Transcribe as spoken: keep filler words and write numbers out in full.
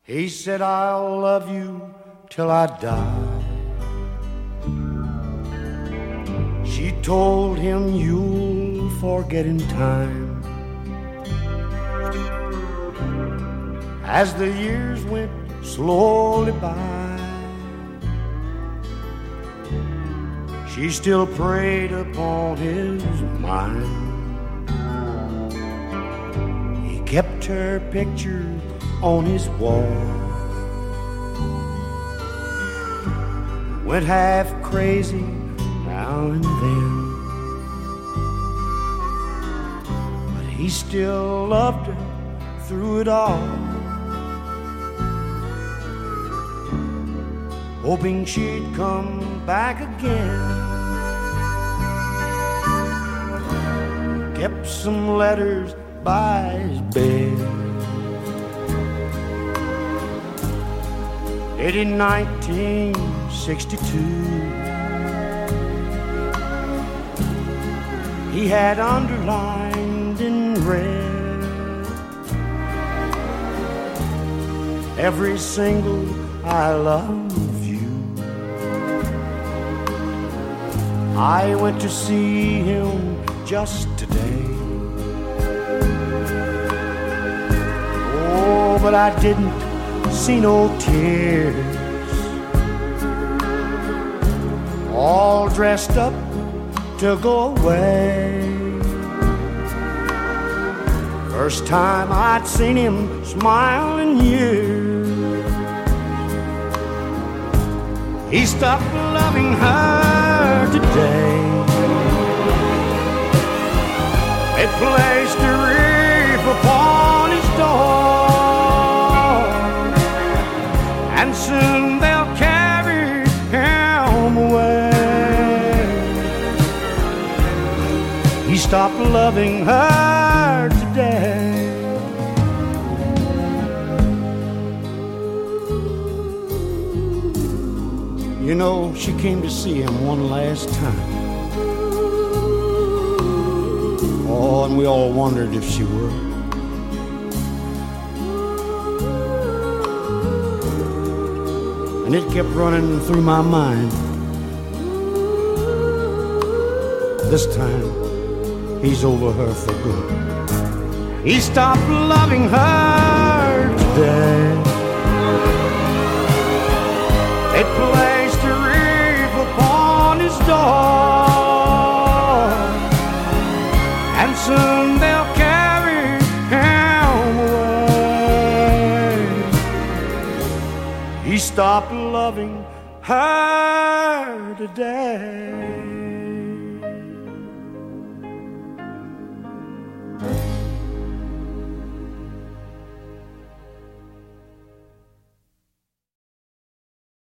He said, I'll love you till I die. She told him, you'll forget in time. As the years went slowly by, she still preyed upon his mind. He kept her picture on his wall, went half crazy now and then, but he still loved her through it all, hoping she'd come back again. Kept some letters by his bed, dated in nineteen sixty-two. He had underlined in red every single I love you. I went to see him just today. Oh, but I didn't see no tears. All dressed up to go away. First time I'd seen him smile in years. He stopped loving her today. They placed a wreath upon his door, and soon they'll carry him away. He stopped loving her today. You know, she came to see him one last time. Oh, and we all wondered if she would. And it kept running through my mind. This time, he's over her for good. He stopped loving her today. It placed a wreath upon his door, and soon they'll carry him away. He stopped loving her today.